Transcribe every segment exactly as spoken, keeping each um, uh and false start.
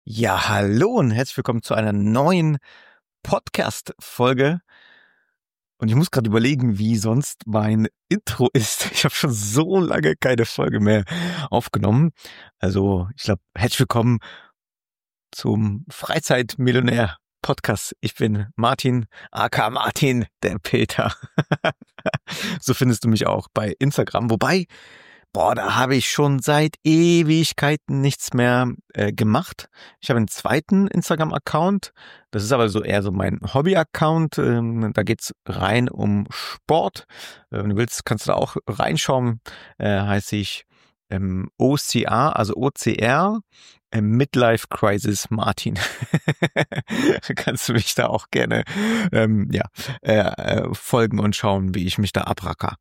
Ja, hallo und herzlich willkommen zu einer neuen Podcast-Folge. Und ich muss gerade überlegen, wie sonst mein Intro ist. Ich habe schon so lange keine Folge mehr aufgenommen. Also, ich glaube, herzlich willkommen zum Freizeitmillionär-Podcast. Ich bin Martin, aka Martin, der Peter. So findest du mich auch bei Instagram. Wobei, boah, da habe ich schon seit Ewigkeiten nichts mehr äh, gemacht. Ich habe einen zweiten Instagram-Account. Das ist aber so eher so mein Hobby-Account. Ähm, da geht's rein um Sport. Äh, wenn du willst, kannst du da auch reinschauen. Äh, heiße ich ähm, O C A, also O C R, äh, Midlife Crisis Martin. Kannst du mich da auch gerne ähm, ja, äh, äh, folgen und schauen, wie ich mich da abracker.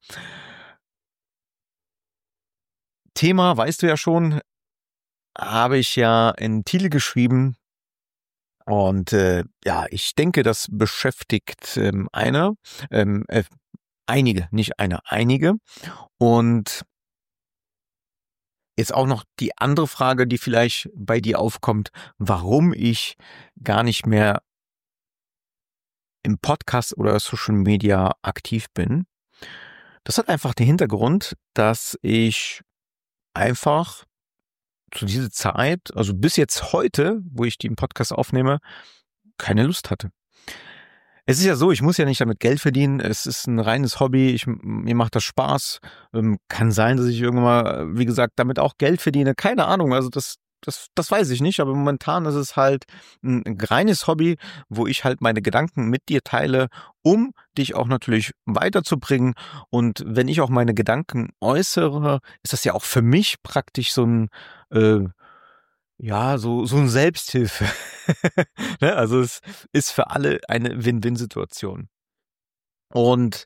Thema, weißt du ja schon, habe ich ja in Titel geschrieben und äh, ja, ich denke, das beschäftigt ähm, einer, ähm, äh, einige, nicht einer, einige. Und jetzt auch noch die andere Frage, die vielleicht bei dir aufkommt, warum ich gar nicht mehr im Podcast oder Social Media aktiv bin. Das hat einfach den Hintergrund, dass ich einfach zu dieser Zeit, also bis jetzt heute, wo ich den Podcast aufnehme, keine Lust hatte. Es ist ja so, ich muss ja nicht damit Geld verdienen. Es ist ein reines Hobby. Ich, mir macht das Spaß. Ähm, kann sein, dass ich irgendwann mal, wie gesagt, damit auch Geld verdiene. Keine Ahnung. Also das, das, das weiß ich nicht. Aber momentan ist es halt ein, ein reines Hobby, wo ich halt meine Gedanken mit dir teile, um dich auch natürlich weiterzubringen. Und wenn ich auch meine Gedanken äußere, ist das ja auch für mich praktisch so ein, äh, ja, so, so eine Selbsthilfe. Ne? Also es ist für alle eine Win-Win-Situation. Und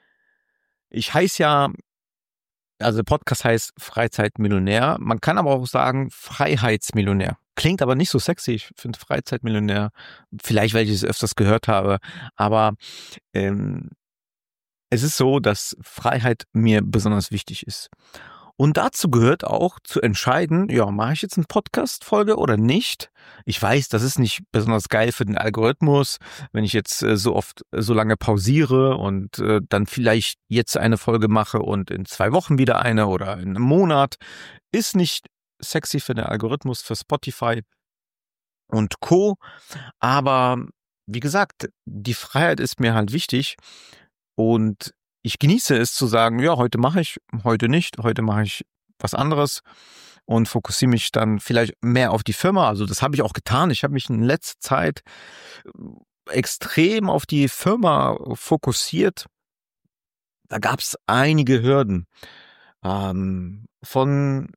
ich heiße ja, also der Podcast heißt Freizeitmillionär. Man kann aber auch sagen Freiheitsmillionär. Klingt aber nicht so sexy. Ich finde Freizeitmillionär, vielleicht weil ich es öfters gehört habe, aber ähm, es ist so, dass Freiheit mir besonders wichtig ist. Und dazu gehört auch zu entscheiden, ja, mache ich jetzt eine Podcast-Folge oder nicht? Ich weiß, das ist nicht besonders geil für den Algorithmus, wenn ich jetzt äh, so oft, äh, so lange pausiere und äh, dann vielleicht jetzt eine Folge mache und in zwei Wochen wieder eine oder in einem Monat. Ist nicht sexy für den Algorithmus, für Spotify und Co. Aber wie gesagt, die Freiheit ist mir halt wichtig und ich genieße es zu sagen, ja, heute mache ich, heute nicht, heute mache ich was anderes und fokussiere mich dann vielleicht mehr auf die Firma. Also das habe ich auch getan. Ich habe mich in letzter Zeit äh, extrem auf die Firma fokussiert. Da gab es einige Hürden. Ähm, von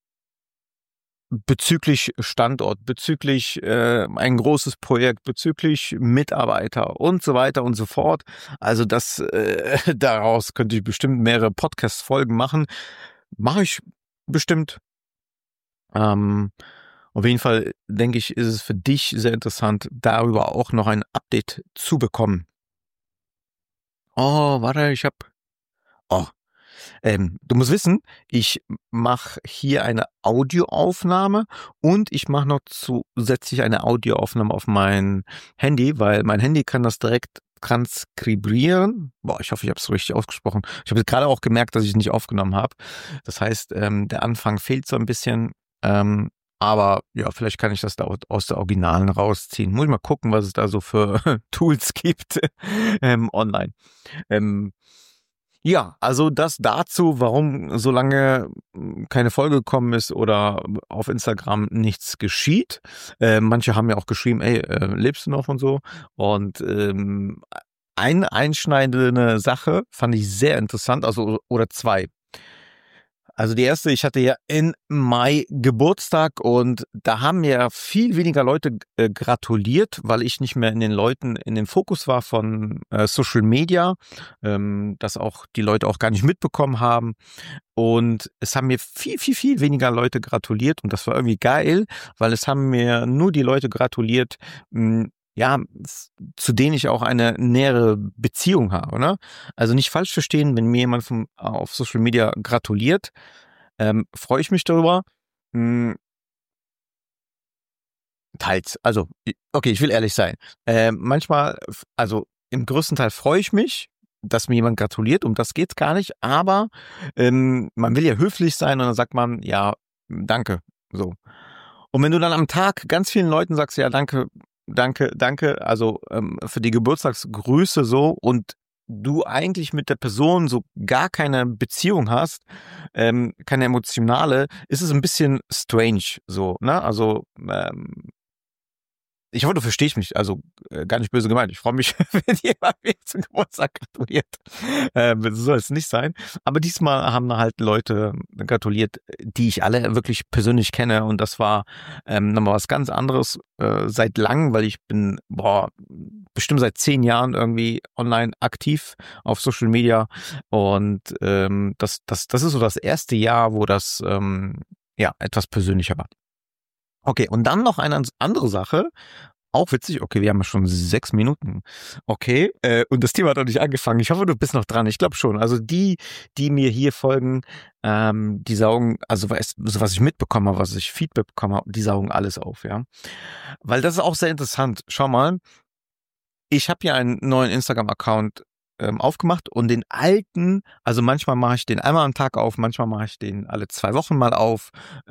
bezüglich Standort, bezüglich äh, ein großes Projekt, bezüglich Mitarbeiter und so weiter und so fort. Also das äh, daraus könnte ich bestimmt mehrere Podcast-Folgen machen. Mache ich bestimmt. Ähm, auf jeden Fall denke ich, ist es für dich sehr interessant, darüber auch noch ein Update zu bekommen. Oh, warte, ich habe. Oh, Ähm, du musst wissen, ich mache hier eine Audioaufnahme und ich mache noch zusätzlich eine Audioaufnahme auf mein Handy, weil mein Handy kann das direkt transkribieren. Boah, ich hoffe, ich habe es richtig ausgesprochen. Ich habe gerade auch gemerkt, dass ich es nicht aufgenommen habe. Das heißt, ähm, der Anfang fehlt so ein bisschen. Ähm, aber ja, vielleicht kann ich das da aus der Originalen rausziehen. Muss ich mal gucken, was es da so für Tools gibt ähm, online. Ähm, ja, also das dazu, warum so lange mm, keine Folge gekommen ist oder auf Instagram nichts geschieht. Äh, manche haben ja auch geschrieben, ey, äh, lebst du noch und so. Und ähm, eine einschneidende Sache fand ich sehr interessant, also oder zwei. Also die erste, ich hatte ja im Mai Geburtstag und da haben mir viel weniger Leute äh, gratuliert, weil ich nicht mehr in den Leuten in den Fokus war von äh, Social Media, ähm, das auch die Leute auch gar nicht mitbekommen haben. Und es haben mir viel, viel, viel weniger Leute gratuliert und das war irgendwie geil, weil es haben mir nur die Leute gratuliert, mh, ja, s- zu denen ich auch eine nähere Beziehung habe, ne? Also nicht falsch verstehen, wenn mir jemand vom, auf Social Media gratuliert, ähm, freue ich mich darüber. Hm, Teils. Also, okay, ich will ehrlich sein. Äh, manchmal, also im größten Teil freue ich mich, dass mir jemand gratuliert, um das geht's gar nicht, aber ähm, man will ja höflich sein und dann sagt man, ja, danke, so. Und wenn du dann am Tag ganz vielen Leuten sagst, ja, danke, danke, danke, also ähm, für die Geburtstagsgrüße so und du eigentlich mit der Person so gar keine Beziehung hast, ähm, keine emotionale, ist es ein bisschen strange so, ne? Also ähm, ich hoffe, du verstehst mich, also äh, gar nicht böse gemeint. Ich freue mich, wenn jemand mir zum Geburtstag gratuliert. Äh, so soll es nicht sein. Aber diesmal haben halt Leute gratuliert, die ich alle wirklich persönlich kenne. Und das war ähm, nochmal was ganz anderes äh, seit langem, weil ich bin, boah, bestimmt seit zehn Jahren irgendwie online aktiv auf Social Media. Und ähm, das, das, das ist so das erste Jahr, wo das ähm, ja etwas persönlicher war. Okay, und dann noch eine andere Sache. Auch witzig, okay, wir haben ja schon sechs Minuten. Okay, äh, und das Thema hat noch nicht angefangen. Ich hoffe, du bist noch dran. Ich glaube schon. Also die, die mir hier folgen, ähm, die saugen, also was, so was ich mitbekommen habe, was ich Feedback bekommen habe, die saugen alles auf, ja. Weil das ist auch sehr interessant. Schau mal, ich habe ja einen neuen Instagram-Account ähm, aufgemacht und den alten, also manchmal mache ich den einmal am Tag auf, manchmal mache ich den alle zwei Wochen mal auf,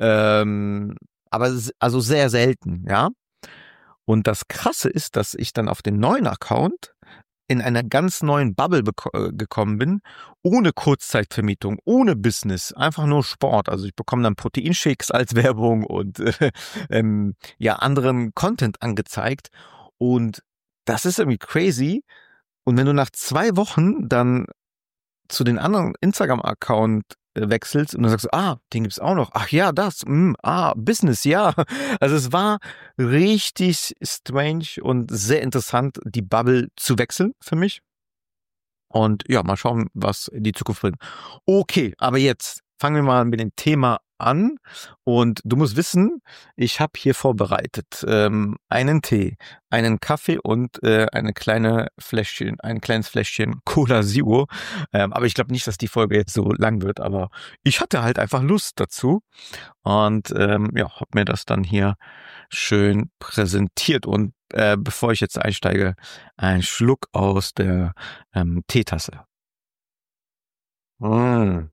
ähm, aber s- also sehr selten, ja. Und das Krasse ist, dass ich dann auf den neuen Account in einer ganz neuen Bubble beko- äh, gekommen bin, ohne Kurzzeitvermietung, ohne Business, einfach nur Sport. Also ich bekomme dann Proteinshakes als Werbung und äh, ähm, ja anderen Content angezeigt. Und das ist irgendwie crazy. Und wenn du nach zwei Wochen dann zu den anderen Instagram-Account äh, wechselst und dann sagst du, ah, den gibt's auch noch. Ach ja, das, mh, ah, Business, ja. Also es war richtig strange und sehr interessant, die Bubble zu wechseln für mich. Und ja, mal schauen, was die Zukunft bringt. Okay, aber jetzt fangen wir mal mit dem Thema an. Und du musst wissen, ich habe hier vorbereitet ähm, einen Tee, einen Kaffee und äh, eine kleine Fläschchen, ein kleines Fläschchen Cola Zero. Ähm, aber ich glaube nicht, dass die Folge jetzt so lang wird. Aber ich hatte halt einfach Lust dazu und ähm, ja, habe mir das dann hier schön präsentiert. Und äh, bevor ich jetzt einsteige, ein Schluck aus der ähm, Teetasse. Mm.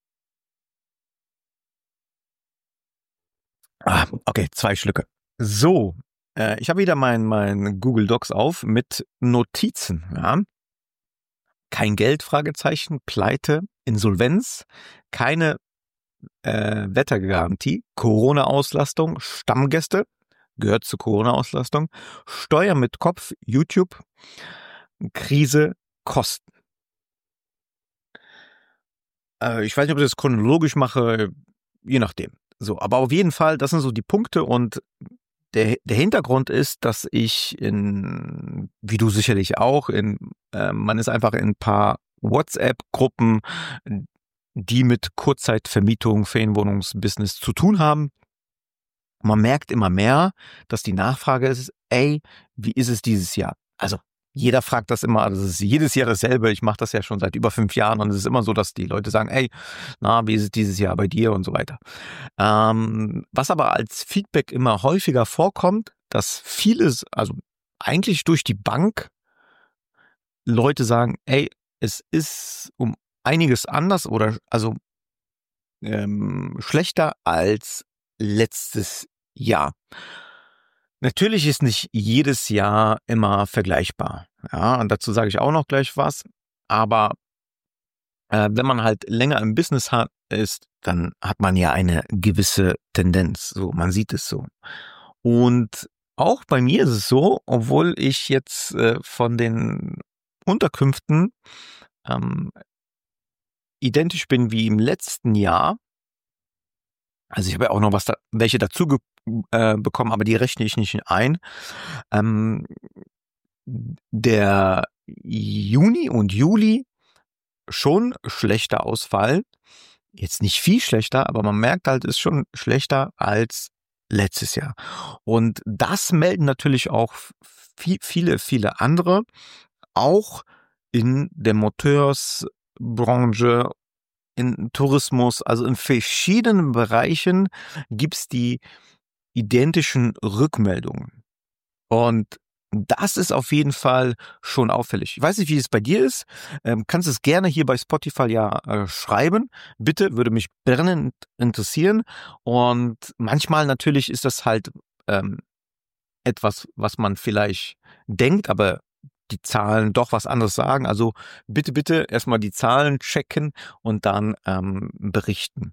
Ah, okay, zwei Schlücke. So, äh, ich habe wieder mein, mein Google Docs auf mit Notizen. Ja? Kein Geld, Fragezeichen, Pleite, Insolvenz, keine äh, Wettergarantie, Corona-Auslastung, Stammgäste, gehört zur Corona-Auslastung, Steuer mit Kopf, YouTube, Krise, Kosten. Äh, ich weiß nicht, ob ich das chronologisch mache, je nachdem. So, aber auf jeden Fall, das sind so die Punkte und der, der Hintergrund ist, dass ich in, wie du sicherlich auch, in, äh, man ist einfach in ein paar WhatsApp-Gruppen, die mit Kurzzeitvermietung, Ferienwohnungsbusiness zu tun haben. Man merkt immer mehr, dass die Nachfrage ist, ey, wie ist es dieses Jahr? Also jeder fragt das immer, also es ist jedes Jahr dasselbe. Ich mache das ja schon seit über fünf Jahren und es ist immer so, dass die Leute sagen, ey, na, wie ist es dieses Jahr bei dir und so weiter. Ähm, was aber als Feedback immer häufiger vorkommt, dass vieles, also eigentlich durch die Bank Leute sagen, ey, es ist um einiges anders oder also ähm, schlechter als letztes Jahr. Natürlich ist nicht jedes Jahr immer vergleichbar. Ja, und dazu sage ich auch noch gleich was. Aber äh, wenn man halt länger im Business hat, ist, dann hat man ja eine gewisse Tendenz. So, man sieht es so. Und auch bei mir ist es so, obwohl ich jetzt äh, von den Unterkünften ähm, identisch bin wie im letzten Jahr. Also ich habe ja auch noch was da, welche dazu ge äh, bekommen, aber die rechne ich nicht ein. Ähm, der Juni und Juli schon schlechter ausfallen. Jetzt nicht viel schlechter, aber man merkt halt, es ist schon schlechter als letztes Jahr. Und das melden natürlich auch viel, viele, viele andere, auch in der Monteursbranche, in Tourismus, also in verschiedenen Bereichen gibt's die identischen Rückmeldungen. Und das ist auf jeden Fall schon auffällig. Ich weiß nicht, wie es bei dir ist. Ähm, kannst es gerne hier bei Spotify ja äh, schreiben. Bitte, würde mich brennend interessieren. Und manchmal natürlich ist das halt ähm, etwas, was man vielleicht denkt, aber die Zahlen doch was anderes sagen. Also bitte, bitte erstmal die Zahlen checken und dann ähm, berichten.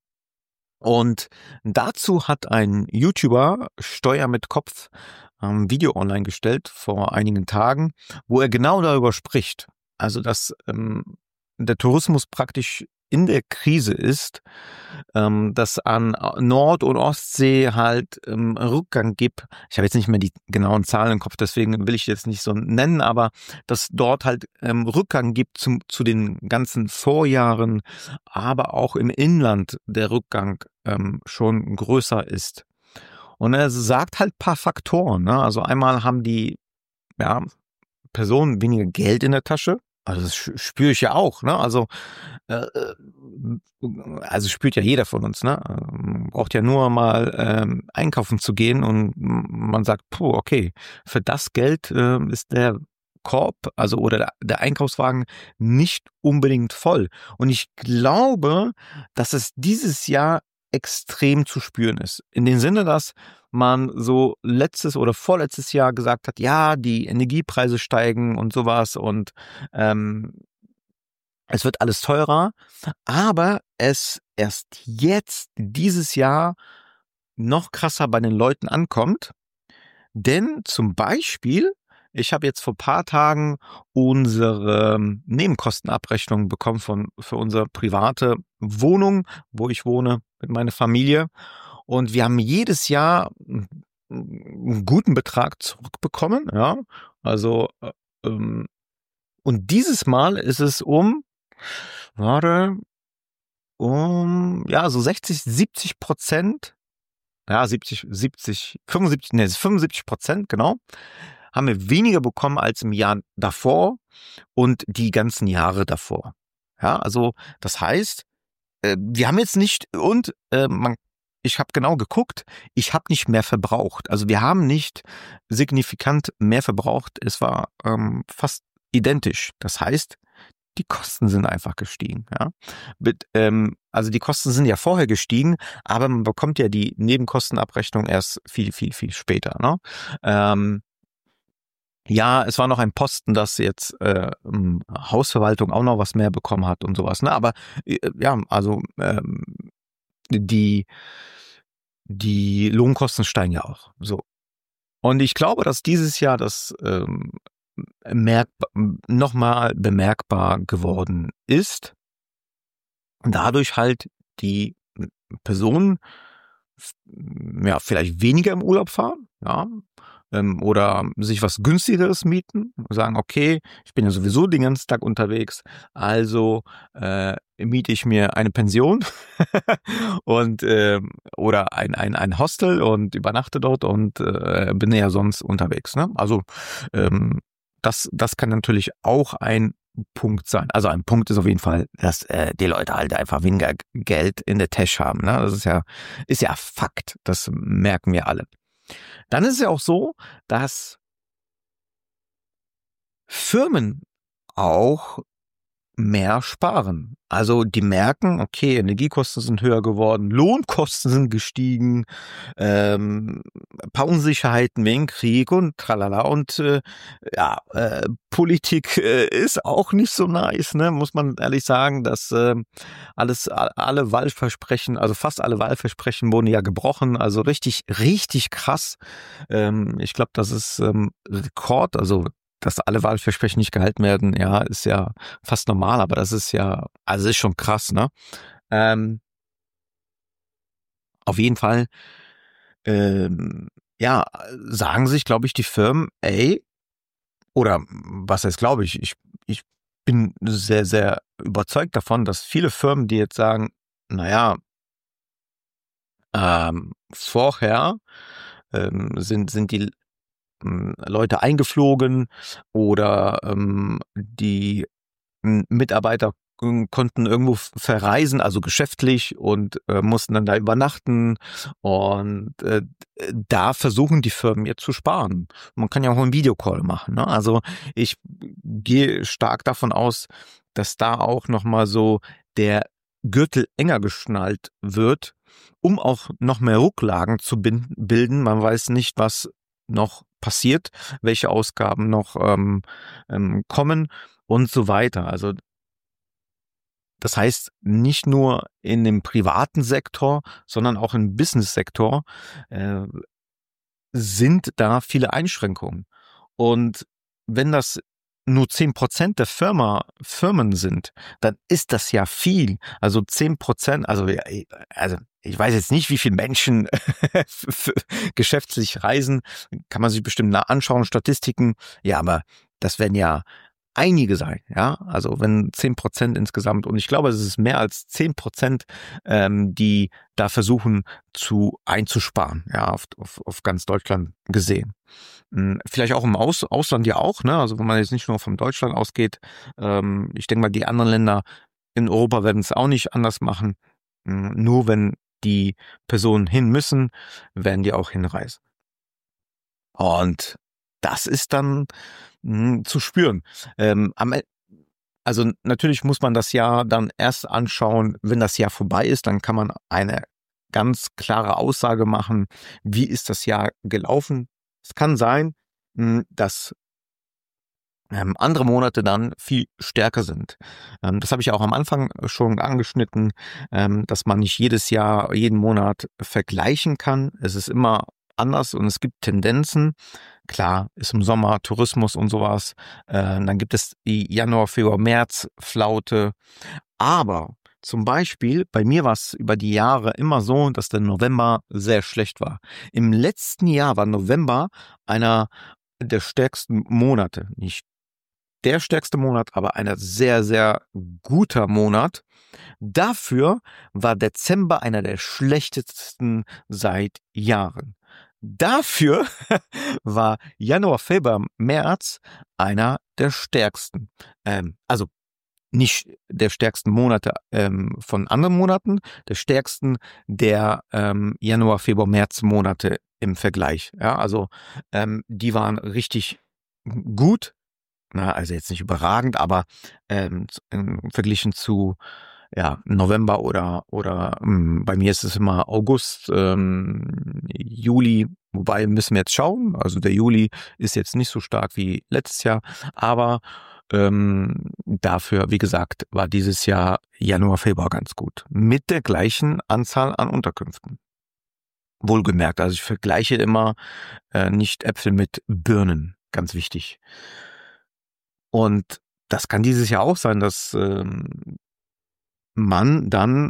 Und dazu hat ein YouTuber, Steuer mit Kopf, ein Video online gestellt vor einigen Tagen, wo er genau darüber spricht. Also, dass ähm, der Tourismus praktisch in der Krise ist, ähm, dass an Nord- und Ostsee halt ähm, Rückgang gibt. Ich habe jetzt nicht mehr die genauen Zahlen im Kopf, deswegen will ich jetzt nicht so nennen, aber dass dort halt ähm, Rückgang gibt zum, zu den ganzen Vorjahren, aber auch im Inland der Rückgang ähm, schon größer ist. Und er sagt halt paar Faktoren. Ne? Also einmal haben die ja, Personen weniger Geld in der Tasche. Also das spüre ich ja auch. Ne? Also äh, also spürt ja jeder von uns. Ne? Man braucht ja nur mal ähm, einkaufen zu gehen und man sagt, puh, okay, für das Geld äh, ist der Korb, also oder der, der Einkaufswagen nicht unbedingt voll. Und ich glaube, dass es dieses Jahr extrem zu spüren ist. In dem Sinne, dass man so letztes oder vorletztes Jahr gesagt hat, ja, die Energiepreise steigen und sowas und ähm, es wird alles teurer, aber es erst jetzt dieses Jahr noch krasser bei den Leuten ankommt. Denn zum Beispiel, ich habe jetzt vor paar Tagen unsere Nebenkostenabrechnung bekommen von für unsere private Wohnung, wo ich wohne mit meiner Familie. Und wir haben jedes Jahr einen guten Betrag zurückbekommen. Ja, also äh, ähm, und dieses Mal ist es um, warte, um ja so sechzig, siebzig Prozent. Ja, siebzig, siebzig, fünfundsiebzig, nee, fünfundsiebzig Prozent, genau, haben wir weniger bekommen als im Jahr davor und die ganzen Jahre davor. Ja, also das heißt, äh, wir haben jetzt nicht und äh, man, ich habe genau geguckt, ich habe nicht mehr verbraucht. Also wir haben nicht signifikant mehr verbraucht. Es war ähm, fast identisch. Das heißt, die Kosten sind einfach gestiegen. Ja? Mit, ähm, also die Kosten sind ja vorher gestiegen, aber man bekommt ja die Nebenkostenabrechnung erst viel, viel, viel später. Ne? Ähm, ja, es war noch ein Posten, dass jetzt äh, Hausverwaltung auch noch was mehr bekommen hat und sowas. Ne? Aber äh, ja, also ähm, die, die Lohnkosten steigen ja auch. So. Und ich glaube, dass dieses Jahr das ähm, merkbar, nochmal bemerkbar geworden ist. Und dadurch halt die Personen ja vielleicht weniger im Urlaub fahren, ja, ähm, oder sich was günstigeres mieten, sagen, okay, ich bin ja sowieso den ganzen Tag unterwegs, also äh, miete ich mir eine Pension und äh, oder ein, ein, ein Hostel und übernachte dort und äh, bin ja sonst unterwegs. Ne? Also ähm, das, das kann natürlich auch ein Punkt sein. Also ein Punkt ist auf jeden Fall, dass äh, die Leute halt einfach weniger Geld in der Tasche haben. Ne? Das ist ja, ist ja Fakt. Das merken wir alle. Dann ist es ja auch so, dass Firmen auch mehr sparen. Also die merken, okay, Energiekosten sind höher geworden, Lohnkosten sind gestiegen, ähm, ein paar Unsicherheiten wegen Krieg und tralala und äh, ja, äh, Politik äh, ist auch nicht so nice, ne, muss man ehrlich sagen, dass äh, alles, alle Wahlversprechen, also fast alle Wahlversprechen wurden ja gebrochen, also richtig, richtig krass. Ähm, ich glaube, das ist ähm, Rekord, also dass alle Wahlversprechen nicht gehalten werden, ja, ist ja fast normal, aber das ist ja, also ist schon krass, ne? Ähm, auf jeden Fall, ähm, ja, sagen sich, glaube ich, die Firmen, ey, oder was heißt, glaube ich, ich, ich bin sehr, sehr überzeugt davon, dass viele Firmen, die jetzt sagen, naja, ähm, vorher ähm, sind, sind die ähm, Leute eingeflogen oder ähm, die Mitarbeiter äh, konnten irgendwo f- verreisen, also geschäftlich und äh, mussten dann da übernachten. Und äh, da versuchen die Firmen jetzt zu sparen. Man kann ja auch einen Videocall machen. Ne? Also ich gehe stark davon aus, dass da auch nochmal so der Gürtel enger geschnallt wird, um auch noch mehr Rücklagen zu bin- bilden. Man weiß nicht, was noch passiert, welche Ausgaben noch ähm, ähm, kommen und so weiter. Also das heißt, nicht nur in dem privaten Sektor, sondern auch im Business-Sektor äh, sind da viele Einschränkungen. Und wenn das nur zehn Prozent der Firma, Firmen sind, dann ist das ja viel. Also zehn Prozent, also, ja, also ich weiß jetzt nicht, wie viele Menschen geschäftlich reisen, kann man sich bestimmt nah anschauen, Statistiken. Ja, aber das werden ja einige sein, ja. Also wenn zehn Prozent insgesamt, und ich glaube, es ist mehr als zehn Prozent, ähm, die da versuchen zu einzusparen, ja, auf, auf, auf ganz Deutschland gesehen. Hm, Vielleicht auch im Aus, Ausland ja auch, ne? Also wenn man jetzt nicht nur von Deutschland ausgeht, ähm, ich denke mal, die anderen Länder in Europa werden es auch nicht anders machen. Hm, Nur wenn die Personen hin müssen, werden die auch hinreisen. Und das ist dann mh, zu spüren. Ähm, am, E- also natürlich muss man das Jahr dann erst anschauen, wenn das Jahr vorbei ist, dann kann man eine ganz klare Aussage machen, wie ist das Jahr gelaufen. Es kann sein, mh, dass ähm, andere Monate dann viel stärker sind. Ähm, das habe ich auch am Anfang schon angeschnitten, ähm, dass man nicht jedes Jahr, jeden Monat vergleichen kann. Es ist immer anders und es gibt Tendenzen. Klar, ist im Sommer Tourismus und sowas. Äh, dann gibt es die Januar, Februar, März Flaute. Aber zum Beispiel, bei mir war es über die Jahre immer so, dass der November sehr schlecht war. Im letzten Jahr war November einer der stärksten Monate. Nicht der stärkste Monat, aber ein sehr, sehr guter Monat. Dafür war Dezember einer der schlechtesten seit Jahren. Dafür war Januar, Februar, März einer der stärksten. Ähm, also nicht der stärksten Monate ähm, von anderen Monaten, der stärksten der ähm, Januar, Februar, März Monate im Vergleich. Ja, also ähm, die waren richtig gut. Na, also jetzt nicht überragend, aber ähm, z- ähm, verglichen zu ja, November oder oder ähm, bei mir ist es immer August, ähm, Juli, wobei müssen wir jetzt schauen. Also der Juli ist jetzt nicht so stark wie letztes Jahr, aber ähm, dafür, wie gesagt, war dieses Jahr Januar, Februar ganz gut. Mit der gleichen Anzahl an Unterkünften. Wohlgemerkt, also ich vergleiche immer äh, nicht Äpfel mit Birnen, ganz wichtig. Und das kann dieses Jahr auch sein, dass ähm, man dann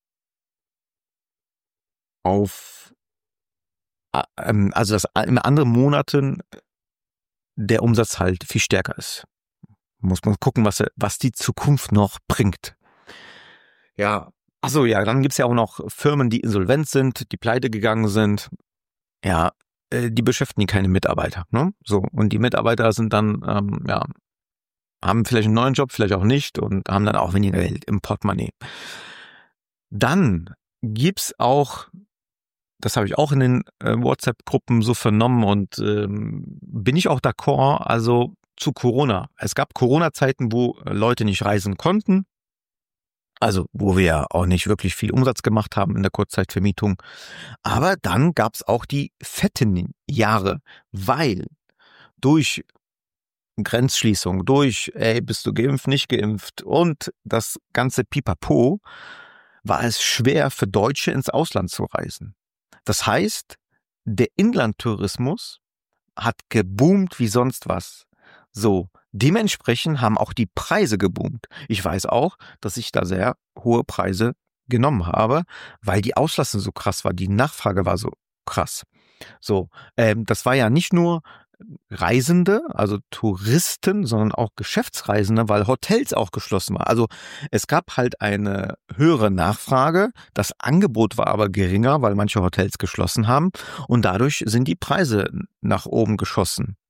auf, äh, ähm, also dass in anderen Monaten der Umsatz halt viel stärker ist. Muss man gucken, was, was die Zukunft noch bringt. Ja, also ja, dann gibt's ja auch noch Firmen, die insolvent sind, die pleite gegangen sind. Ja, äh, die beschäftigen keine Mitarbeiter. Ne? So, und die Mitarbeiter sind dann, ähm, ja, haben vielleicht einen neuen Job, vielleicht auch nicht und haben dann auch weniger Geld im Portemonnaie. Dann gibt's auch, das habe ich auch in den äh, WhatsApp-Gruppen so vernommen und ähm, bin ich auch d'accord, also zu Corona. Es gab Corona-Zeiten, wo äh, Leute nicht reisen konnten, also wo wir ja auch nicht wirklich viel Umsatz gemacht haben in der Kurzzeitvermietung. Aber dann gab's auch die fetten Jahre, weil durch Grenzschließung, durch, ey, bist du geimpft, nicht geimpft und das ganze Pipapo, war es schwer für Deutsche ins Ausland zu reisen. Das heißt, der Inlandtourismus hat geboomt wie sonst was. So, dementsprechend haben auch die Preise geboomt. Ich weiß auch, dass ich da sehr hohe Preise genommen habe, weil die Auslastung so krass war, die Nachfrage war so krass. So, ähm, das war ja nicht nur Reisende, also Touristen, sondern auch Geschäftsreisende, weil Hotels auch geschlossen waren. Also es gab halt eine höhere Nachfrage, das Angebot war aber geringer, weil manche Hotels geschlossen haben und dadurch sind die Preise nach oben geschossen.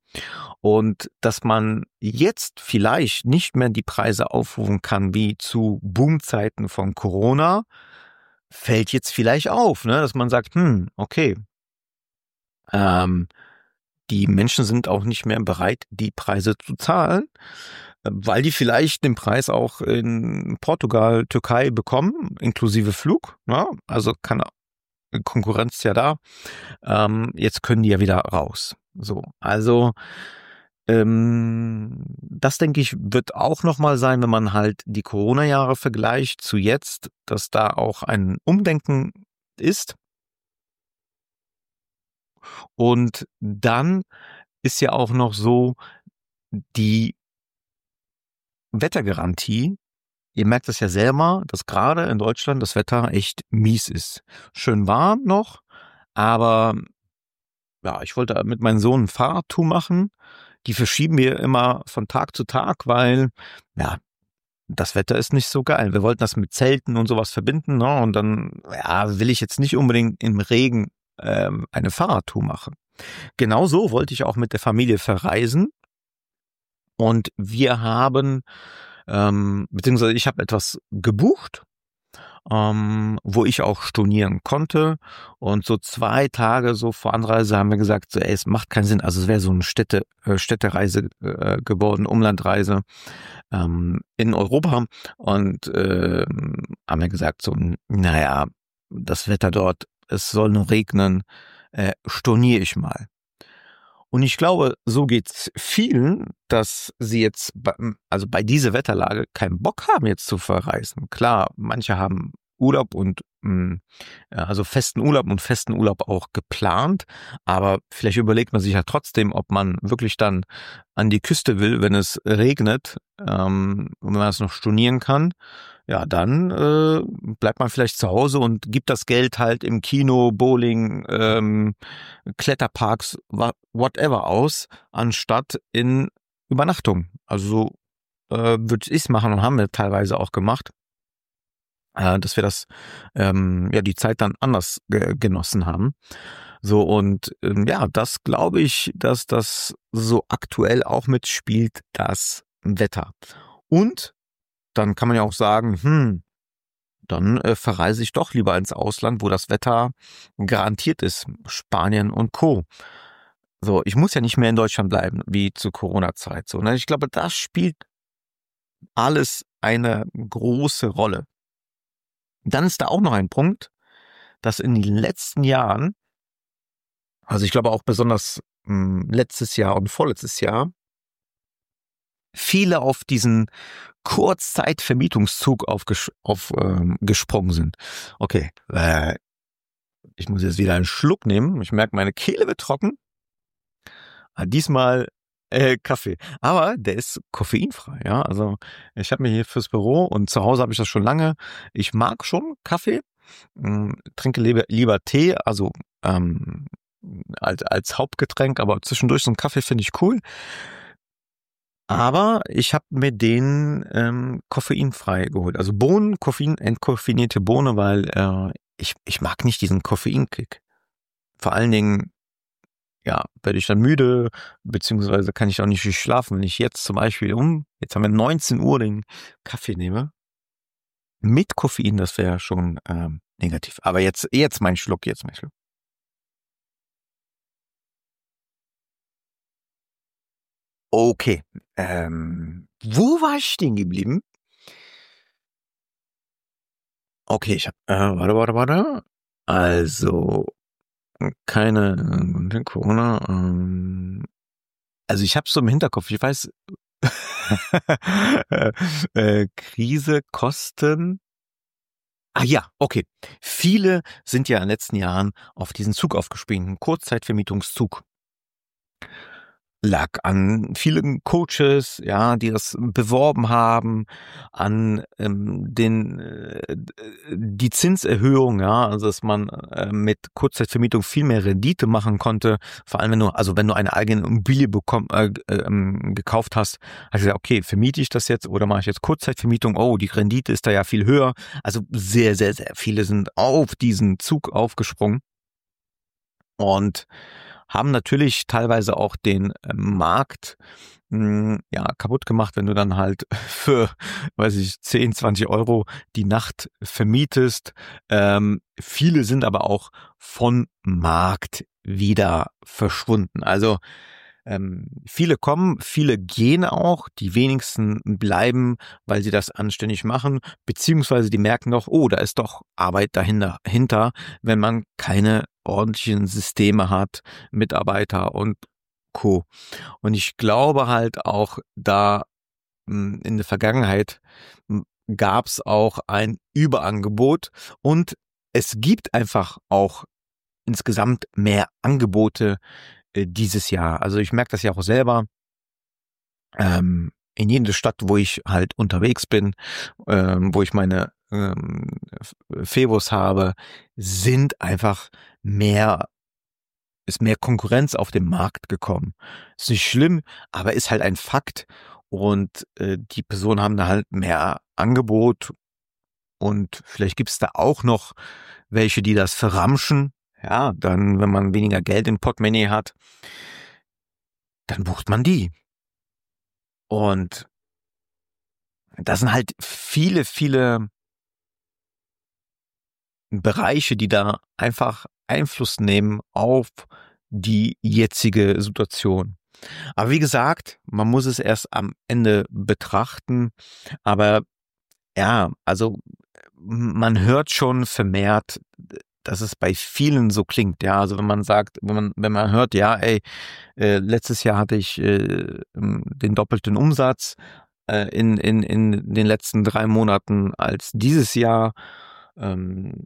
Und dass man jetzt vielleicht nicht mehr die Preise aufrufen kann wie zu Boomzeiten von Corona, fällt jetzt vielleicht auf, ne? Dass man sagt, hm, okay, ähm, die Menschen sind auch nicht mehr bereit, die Preise zu zahlen, weil die vielleicht den Preis auch in Portugal, Türkei bekommen, inklusive Flug. Ne? Also kann Konkurrenz ja da. Ähm, jetzt können die ja wieder raus. So, also ähm, das denke ich wird auch nochmal sein, wenn man halt die Corona-Jahre vergleicht zu jetzt, dass da auch ein Umdenken ist. Und dann ist ja auch noch so die Wettergarantie. Ihr merkt es ja selber, dass gerade in Deutschland das Wetter echt mies ist. Schön warm noch, aber ja, ich wollte mit meinem Sohn ein Fahrradtour machen. Die verschieben wir immer von Tag zu Tag, weil ja, das Wetter ist nicht so geil. Wir wollten das mit Zelten und sowas verbinden, ne? Und dann ja, will ich jetzt nicht unbedingt im Regen ähm, eine Fahrradtour machen. Genauso wollte ich auch mit der Familie verreisen. Und wir haben, ähm, beziehungsweise ich habe etwas gebucht, ähm, wo ich auch stornieren konnte. Und so zwei Tage so vor Anreise haben wir gesagt, so, ey, es macht keinen Sinn. Also es wäre so eine Städte, äh, Städtereise äh, geworden, Umlandreise ähm, in Europa. Und äh, haben wir gesagt, so, naja, das Wetter dort, es soll nur regnen, äh, storniere ich mal. Und ich glaube, so geht's vielen, dass sie jetzt, bei, also bei dieser Wetterlage keinen Bock haben, jetzt zu verreisen. Klar, manche haben Urlaub und mh, also festen Urlaub und festen Urlaub auch geplant, aber vielleicht überlegt man sich ja trotzdem, ob man wirklich dann an die Küste will, wenn es regnet, ähm, und wenn man es noch stornieren kann. Ja, dann äh, bleibt man vielleicht zu Hause und gibt das Geld halt im Kino, Bowling, ähm, Kletterparks, whatever aus, anstatt in Übernachtung. Also so äh, würde ich es machen und haben wir teilweise auch gemacht, äh, dass wir das ähm, ja die Zeit dann anders ge- genossen haben. So und ähm, ja, das glaube ich, dass das so aktuell auch mitspielt, das Wetter. Und dann kann man ja auch sagen, hm, dann äh, verreise ich doch lieber ins Ausland, wo das Wetter garantiert ist, Spanien und Co. So, ich muss ja nicht mehr in Deutschland bleiben, wie zur Corona-Zeit. So, ne? Ich glaube, das spielt alles eine große Rolle. Dann ist da auch noch ein Punkt, dass in den letzten Jahren, also ich glaube auch besonders mh, letztes Jahr und vorletztes Jahr, viele auf diesen Kurzzeitvermietungszug aufges- auf, ähm, gesprungen sind. Okay, äh, ich muss jetzt wieder einen Schluck nehmen. Ich merke, meine Kehle wird trocken. Ah, diesmal äh, Kaffee. Aber der ist koffeinfrei, ja. Also ich habe mir hier fürs Büro und zu Hause habe ich das schon lange. Ich mag schon Kaffee, mh, trinke lieber, lieber Tee, also ähm, als, als Hauptgetränk, aber zwischendurch so einen Kaffee finde ich cool. Aber ich habe mir den ähm, koffeinfrei geholt. Also Bohnen, Koffein, entkoffeinierte Bohne, weil äh, ich, ich mag nicht diesen Koffeinkick. Vor allen Dingen, ja, werde ich dann müde, beziehungsweise kann ich auch nicht schlafen, wenn ich jetzt zum Beispiel um, jetzt haben wir neunzehn Uhr den Kaffee nehme. Mit Koffein, das wäre schon ähm, negativ. Aber jetzt, jetzt mein Schluck, jetzt mein Schluck. Okay, ähm, wo war ich stehen geblieben? Okay, ich habe, äh, warte, warte, warte. Also, keine äh, Corona. Ähm, also ich habe so im Hinterkopf, ich weiß, äh, äh, Krise, Kosten. Ah ja, okay. Viele sind ja in den letzten Jahren auf diesen Zug aufgesprungen, einen Kurzzeitvermietungszug. Lag an vielen Coaches, ja, die das beworben haben, an ähm, den äh, die Zinserhöhung, ja, also dass man äh, mit Kurzzeitvermietung viel mehr Rendite machen konnte. Vor allem wenn du, also wenn du eine eigene Immobilie bekomm, äh, ähm, gekauft hast, hast du gesagt, okay, vermiete ich das jetzt oder mache ich jetzt Kurzzeitvermietung? Oh, die Rendite ist da ja viel höher. Also sehr, sehr, sehr viele sind auf diesen Zug aufgesprungen und haben natürlich teilweise auch den äh, Markt mh, ja, kaputt gemacht, wenn du dann halt für, weiß ich, zehn, zwanzig Euro die Nacht vermietest. Ähm, viele sind aber auch von Markt wieder verschwunden. Also ähm, viele kommen, viele gehen auch, die wenigsten bleiben, weil sie das anständig machen, beziehungsweise die merken doch, oh, da ist doch Arbeit dahinter, hinter, wenn man keine ordentlichen Systeme hat, Mitarbeiter und Co. Und ich glaube halt auch, da mh, in der Vergangenheit gab es auch ein Überangebot und es gibt einfach auch insgesamt mehr Angebote äh, dieses Jahr. Also ich merke das ja auch selber. Ähm, in jeder Stadt, wo ich halt unterwegs bin, ähm, wo ich meine ähm, Fevos habe, sind einfach mehr, ist mehr Konkurrenz auf den Markt gekommen. Ist nicht schlimm, aber ist halt ein Fakt. Und äh, die Personen haben da halt mehr Angebot und vielleicht gibt es da auch noch welche, die das verramschen. Ja, dann, wenn man weniger Geld im Portemonnaie hat, dann bucht man die. Und das sind halt viele, viele Bereiche, die da einfach Einfluss nehmen auf die jetzige Situation. Aber wie gesagt, man muss es erst am Ende betrachten. Aber ja, also man hört schon vermehrt, dass es bei vielen so klingt. Ja, also wenn man sagt, wenn man, wenn man hört, ja, ey, äh, letztes Jahr hatte ich äh, den doppelten Umsatz äh, in, in, in den letzten drei Monaten als dieses Jahr, ähm,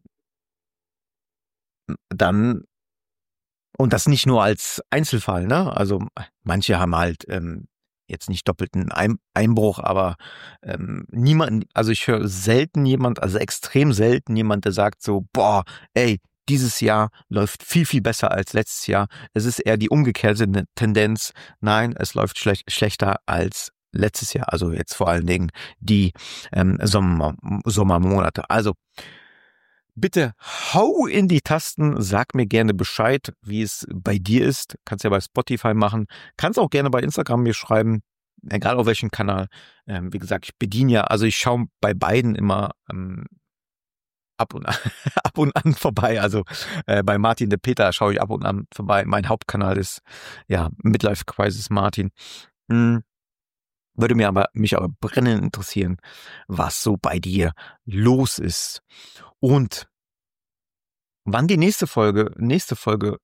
dann, und das nicht nur als Einzelfall, ne? Also manche haben halt ähm, jetzt nicht doppelten Ein- Einbruch, aber ähm, niemand, also ich höre selten jemand, also extrem selten jemand, der sagt so, boah, ey, dieses Jahr läuft viel, viel besser als letztes Jahr. Es ist eher die umgekehrte ne- Tendenz. Nein, es läuft schlech- schlechter als letztes Jahr. Also jetzt vor allen Dingen die ähm, Sommer, Sommermonate. Also bitte hau in die Tasten, sag mir gerne Bescheid, wie es bei dir ist. Kannst ja bei Spotify machen. Kannst auch gerne bei Instagram mir schreiben, egal auf welchem Kanal. Ähm, wie gesagt, ich bediene ja, also ich schaue bei beiden immer ähm, ab und an, ab und an vorbei. Also äh, bei Martin de Peter schaue ich ab und an vorbei. Mein Hauptkanal ist ja Midlife Crisis Martin. Hm, würde mir aber mich aber brennend interessieren, was so bei dir los ist. Und wann die nächste Folge, nächste Folge,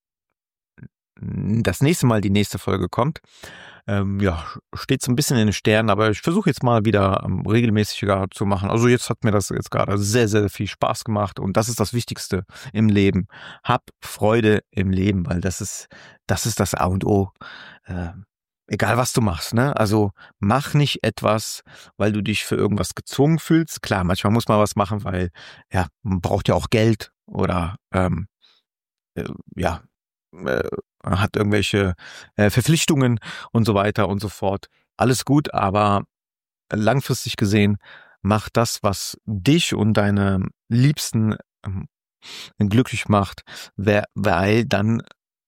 das nächste Mal die nächste Folge kommt, ähm, ja, steht so ein bisschen in den Sternen, aber ich versuche jetzt mal wieder ähm, regelmäßiger zu machen. Also jetzt hat mir das jetzt gerade sehr, sehr viel Spaß gemacht und das ist das Wichtigste im Leben. Hab Freude im Leben, weil das ist, das ist das A und O. Äh, egal was du machst, ne? Also mach nicht etwas, weil du dich für irgendwas gezwungen fühlst. Klar, manchmal muss man was machen, weil ja, man braucht ja auch Geld oder ähm, äh, ja, äh, hat irgendwelche äh, Verpflichtungen und so weiter und so fort. Alles gut, aber langfristig gesehen, mach das, was dich und deine Liebsten ähm, glücklich macht, wer- weil dann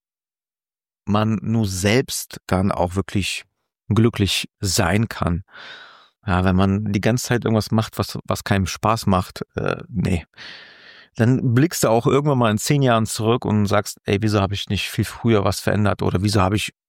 man nur selbst dann auch wirklich glücklich sein kann. Ja, wenn man die ganze Zeit irgendwas macht, was, was keinem Spaß macht, äh, nee. Dann blickst du auch irgendwann mal in zehn Jahren zurück und sagst, ey, wieso habe ich nicht viel früher was verändert oder wieso habe ich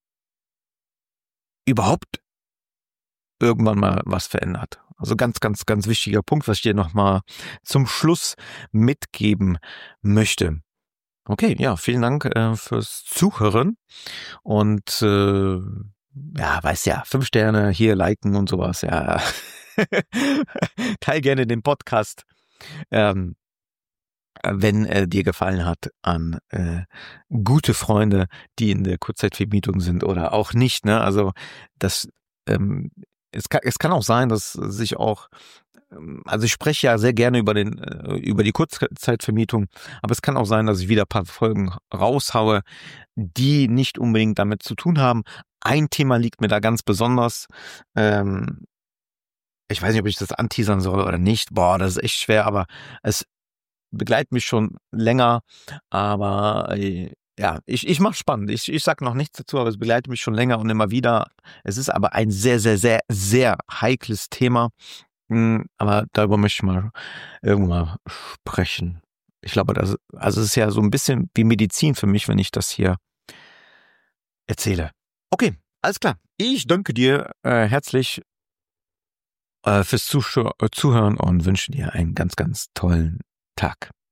überhaupt irgendwann mal was verändert? Also ganz, ganz, ganz wichtiger Punkt, was ich dir nochmal zum Schluss mitgeben möchte. Okay, ja, vielen Dank äh, fürs Zuhören und äh, ja, weiß ja, fünf Sterne hier liken und sowas, ja. Teil gerne den Podcast. Ähm, wenn er dir gefallen hat, an äh, gute Freunde, die in der Kurzzeitvermietung sind oder auch nicht. Ne? Also das, ähm, es kann, es kann auch sein, dass sich auch, ähm, also ich spreche ja sehr gerne über den, äh, über die Kurzzeitvermietung, aber es kann auch sein, dass ich wieder ein paar Folgen raushaue, die nicht unbedingt damit zu tun haben. Ein Thema liegt mir da ganz besonders. Ähm, ich weiß nicht, ob ich das anteasern soll oder nicht. Boah, das ist echt schwer, aber es begleitet mich schon länger, aber äh, Ja, ich, ich mach's spannend. Ich, ich sag noch nichts dazu, aber es begleitet mich schon länger und immer wieder. Es ist aber ein sehr, sehr, sehr, sehr heikles Thema. Hm, Aber darüber möchte ich mal irgendwann mal sprechen. Ich glaube, das, also es ist ja so ein bisschen wie Medizin für mich, wenn ich das hier erzähle. Okay, alles klar. Ich danke dir äh, herzlich äh, fürs Zuschau- äh, Zuhören und wünsche dir einen ganz, ganz tollen Tag.